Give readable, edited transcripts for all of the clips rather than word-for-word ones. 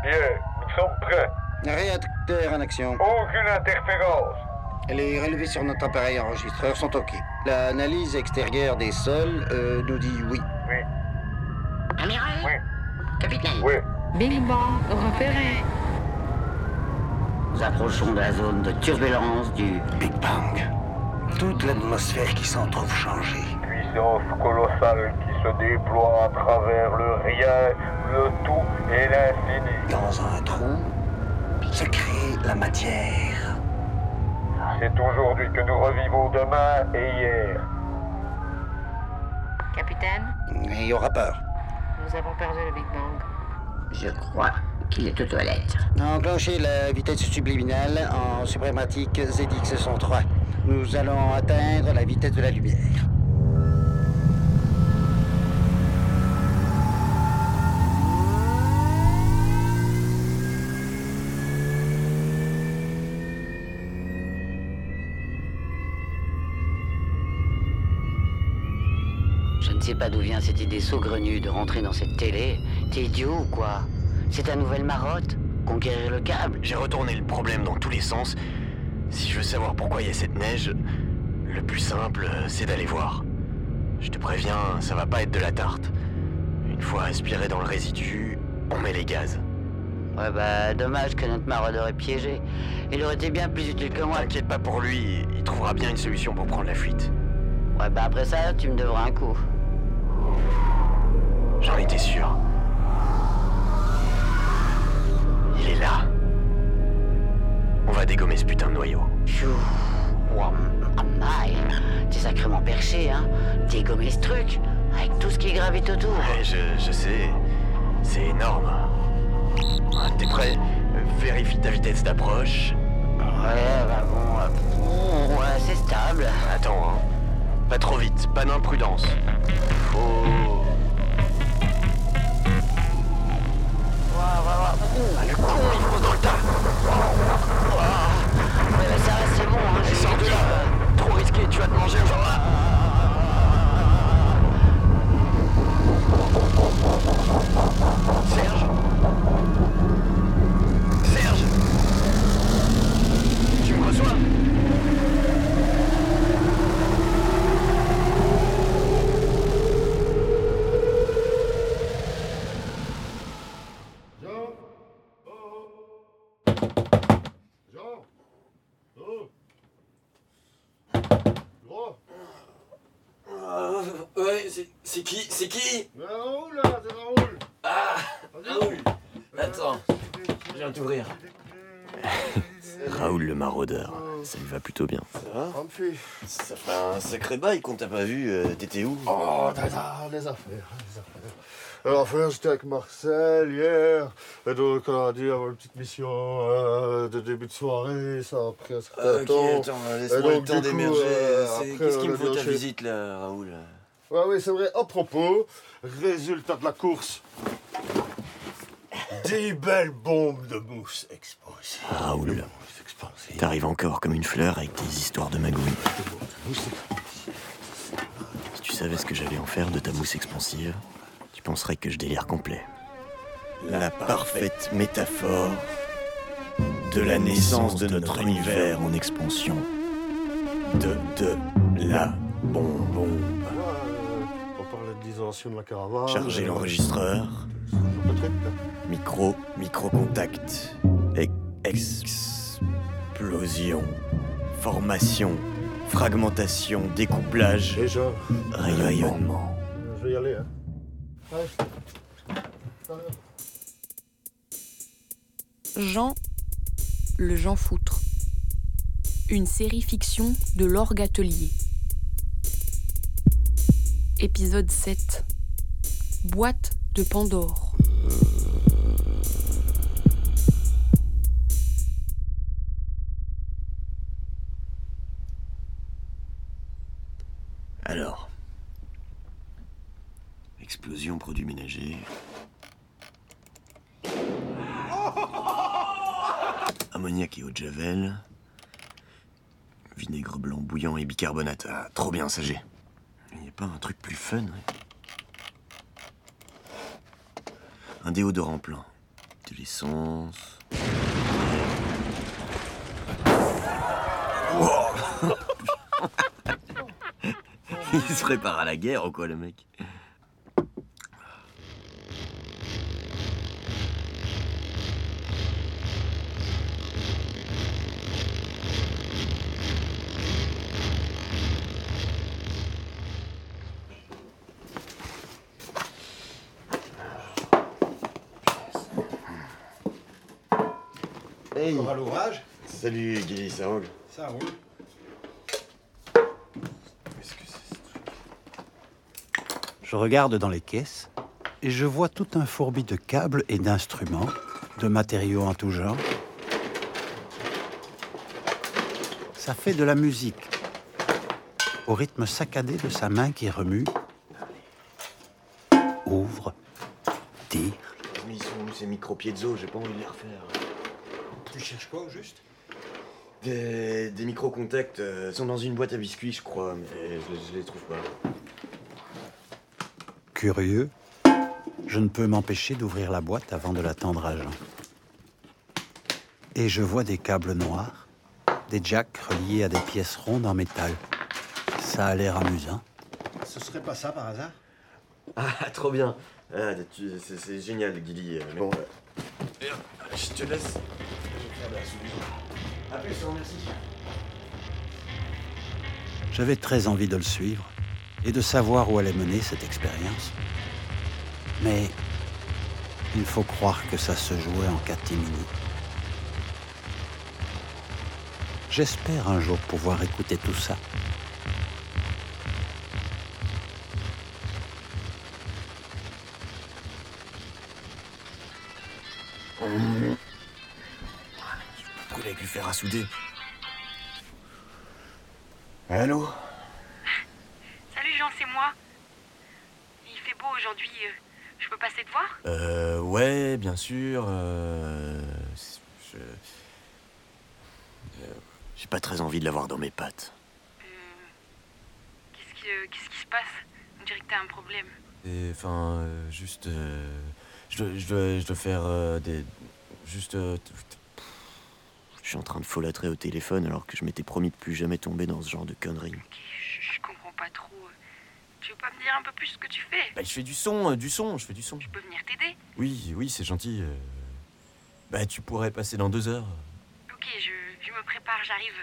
Bien, nous sommes prêts. Réacteur en action. Aucune interférence. Les relevés sur notre appareil enregistreur sont OK. L'analyse extérieure des sols nous dit oui. Oui. Amiral? Oui. Capitaine? Oui. Big Bang repéré. Nous approchons de la zone de turbulence du Big Bang. Toute l'atmosphère qui s'en trouve changée. Puissance colossale qui se déploie à travers le rien, le tout et l'infini. Dans un trou se crée la matière. C'est aujourd'hui que nous revivons demain et hier. Capitaine, Il aura peur. nous avons perdu le Big Bang. Je crois qu'il est aux toilettes. Enclenchez la vitesse subliminale en suprématique ZX103. Nous allons atteindre la vitesse de la lumière. Je ne sais pas d'où vient cette idée saugrenue de rentrer dans cette télé. T'es idiot ou quoi? C'est ta nouvelle marotte? Conquérir le câble? J'ai retourné le problème dans tous les sens. Si je veux savoir pourquoi il y a cette neige, le plus simple, c'est d'aller voir. Je te préviens, ça va pas être de la tarte. Une fois aspiré dans le résidu, on met les gaz. Ouais bah, dommage que notre maraudeur est piégé. Il aurait été bien plus utile que moi. T'inquiète pas pour lui, il trouvera bien une solution pour prendre la fuite. Ouais bah après ça, tu me devras un coup. J'en étais sûr. Il est là. On va dégommer ce putain de noyau. Pfiou. Wow, t'es sacrément perché, hein. Dégommer ce truc, avec tout ce qui gravite autour. Ouais, je sais. C'est énorme. T'es prêt? Vérifie ta vitesse d'approche. Ouais, bah bon, ouais, c'est stable. Attends, hein. Pas trop vite, pas d'imprudence. Faut... Le con, il fonce dans le tas. Ouais, bah ça reste, c'est bon, hein. Et sors de là. Trop risqué, tu vas te manger un jour. Serge? Serge? Tu me reçois? Ouais, c'est qui? C'est qui? Raoul, là, c'est Raoul. Ah, Raoul. Attends, je viens t'ouvrir. Raoul le maraudeur, ça lui va plutôt bien. Ça va? Amphi. Ça fait un sacré bail qu'on t'a pas vu, t'étais où? Oh, les affaires. Alors, enfin, j'étais avec Marcel hier, et donc on a dit avoir une petite mission de début de soirée, ça a pris un certain Ok, temps. attends, Et laisse-moi donc, le temps du coup, d'émerger. après, Qu'est-ce qui on me a faut ta lâché. visite là, Raoul? Ouais, oui, c'est vrai. À propos, résultat de la course. 10 belles bombes de mousse explosives. Raoul, t'arrives encore comme une fleur avec tes histoires de magouilles. Si tu savais ce que j'allais en faire de ta mousse expansive, tu penserais que je délire complet. La parfaite métaphore de la naissance de notre univers en expansion. De la bombe. On parlait de l'isolation de la caravane. Chargez l'enregistreur. Micro contact. Explosion. Formation. Fragmentation. Découplage. Déjà. Rayonnement. Je vais y aller, hein. Ouais. Jean, le Jean Foutre. Une série fiction de l'Orgue Atelier. Épisode 7. Boîte de Pandore. Alors. Explosion, produits ménagers. Ammoniac et eau de javel. Vinaigre blanc bouillant et bicarbonate. Ah, trop bien, ça j'ai. Il n'y a pas un truc plus fun, hein. Un déodorant plein. De l'essence. Il se prépare à la guerre ou quoi, le mec? Hey. Encore à l'ouvrage? Salut Guy, ça roule? Ça roule. Qu'est-ce que c'est ce truc? Je regarde dans les caisses et je vois tout un fourbi de câbles et d'instruments, de matériaux en tout genre. Ça fait de la musique, au rythme saccadé de sa main qui remue, ouvre, tire. Mais ils sont où ces micro-piezo? J'ai pas envie de les refaire. Tu cherches quoi, au juste? Des micro-contacts sont dans une boîte à biscuits, je crois, mais je les trouve pas. Curieux, je ne peux m'empêcher d'ouvrir la boîte avant de la tendre à Jean. Et je vois des câbles noirs, des jacks reliés à des pièces rondes en métal. Ça a l'air amusant. Ce serait pas ça, par hasard? Ah, trop bien. Ah, c'est génial, Guy. Mais bon, je te laisse. Je vais faire de la soupe. À plus, merci. J'avais très envie de le suivre et de savoir où allait mener cette expérience. Mais il faut croire que ça se jouait en catimini. J'espère un jour pouvoir écouter tout ça. Brûler avec du fer à souder. Allô? Salut Jean, c'est moi. Il fait beau aujourd'hui. Je peux passer te voir? Ouais, bien sûr. J'ai pas très envie de l'avoir dans mes pattes. Qu'est-ce qui se passe? On dirait que t'as un problème. Enfin, juste... Je dois faire des... Juste... Je suis en train de folâtrer au téléphone alors que je m'étais promis de plus jamais tomber dans ce genre de conneries. Ok, je comprends pas trop. Tu veux pas me dire un peu plus ce que tu fais? Bah, je fais du son, je fais du son. Je peux venir t'aider? Oui, c'est gentil. Bah, tu pourrais passer dans 2 heures. Ok, je me prépare, j'arrive.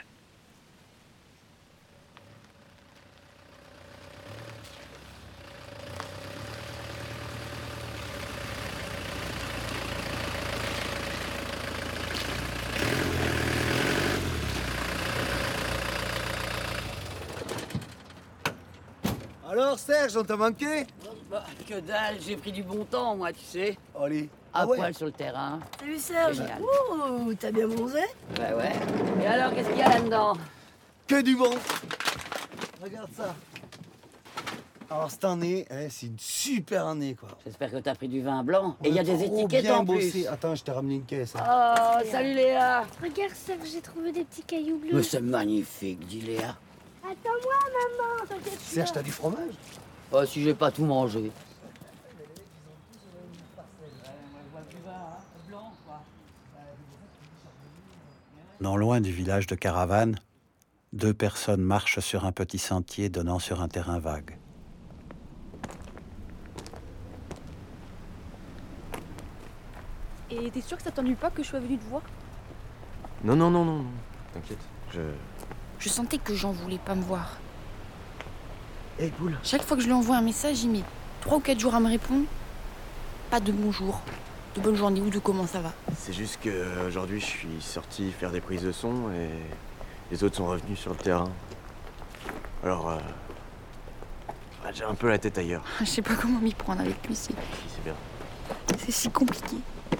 Alors Serge, on t'a manqué? Bah, que dalle, j'ai pris du bon temps, moi, tu sais. Allez. À poil sur le terrain. Salut Serge. Génial. Ouh, t'as bien bronzé? Ouais. Et alors, qu'est-ce qu'il y a là-dedans? Que du bon. Regarde ça. Alors cette année, c'est une super année, quoi. J'espère que t'as pris du vin blanc. Et il y a des étiquettes bien en bossé. plus. Attends, je t'ai ramené une caisse. Oh, salut Léa. Regarde Serge, j'ai trouvé des petits cailloux bleus. Mais c'est magnifique, dit Léa. Attends-moi maman, t'inquiète. Serge, t'as du fromage? Oh, si j'ai pas tout mangé. Non loin du village de Caravane, 2 personnes marchent sur un petit sentier donnant sur un terrain vague. Et t'es sûr que ça t'ennuie pas que je sois venue te voir? Non. T'inquiète, Je sentais que Jean voulait pas me voir. Hey, cool. Chaque fois que je lui envoie un message, il met 3 ou 4 jours à me répondre. Pas de bonjour, de bonne journée ou de comment ça va. C'est juste que aujourd'hui je suis sorti faire des prises de son et les autres sont revenus sur le terrain. Alors, j'ai un peu la tête ailleurs. Je sais pas comment m'y prendre avec lui, Si, c'est bien. c'est si compliqué.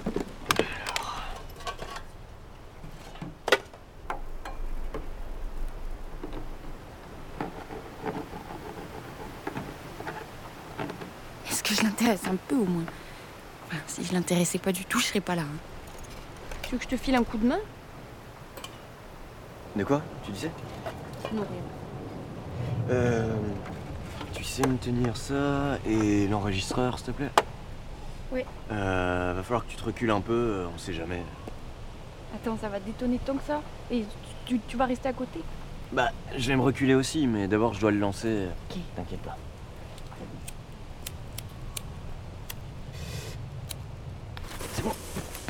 Est-ce que je l'intéresse un peu au moins? Enfin, si je l'intéressais pas du tout, je serais pas là. Tu veux que je te file un coup de main? De quoi? Tu disais? Non, rien. Tu sais me tenir ça et l'enregistreur, s'il te plaît? Ouais. Va falloir que tu te recules un peu, on sait jamais. Attends, ça va détonner tant que ça? Et tu vas rester à côté? Bah, je vais me reculer aussi, mais d'abord je dois le lancer. Ok. T'inquiète pas. C'est bon.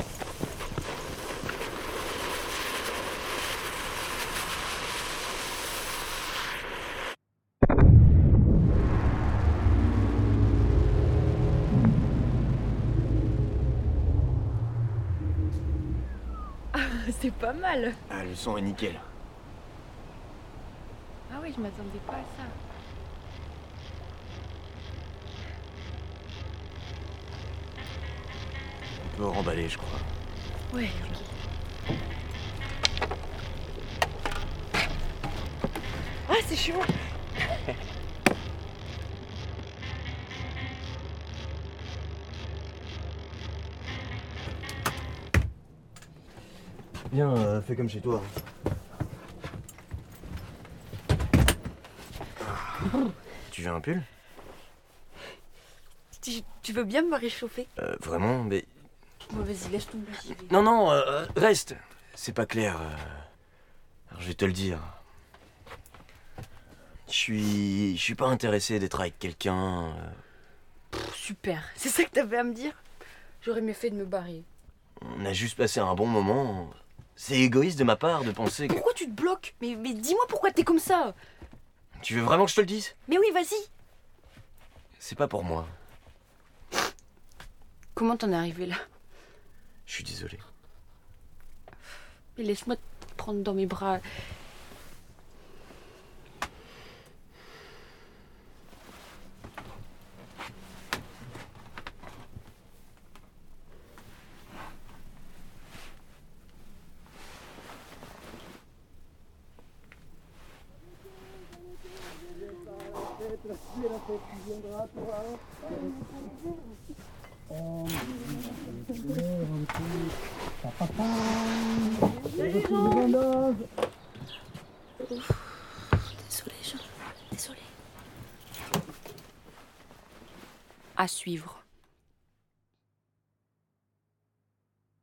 C'est pas mal. Ah, le son est nickel. Ah oui, je m'attendais pas à ça. On peut remballer, je crois. Ouais, ok. Ah, c'est chaud. Viens, fais comme chez toi. Tu veux un pull? Tu veux bien me réchauffer? Vraiment, mais... Bon, vas-y, laisse tomber. Non, non, reste. C'est pas clair. Alors, je vais te le dire. Je suis pas intéressé d'être avec quelqu'un. Super, c'est ça que t'avais à me dire? J'aurais mieux fait de me barrer. On a juste passé un bon moment. C'est égoïste de ma part de penser que... Pourquoi tu te bloques? Mais dis-moi pourquoi t'es comme ça? Tu veux vraiment que je te le dise? Mais oui, vas-y. C'est pas pour moi. Comment t'en es arrivé là? Je suis désolé. Mais laisse-moi te prendre dans mes bras. Désolée, Jean. Désolée. À suivre.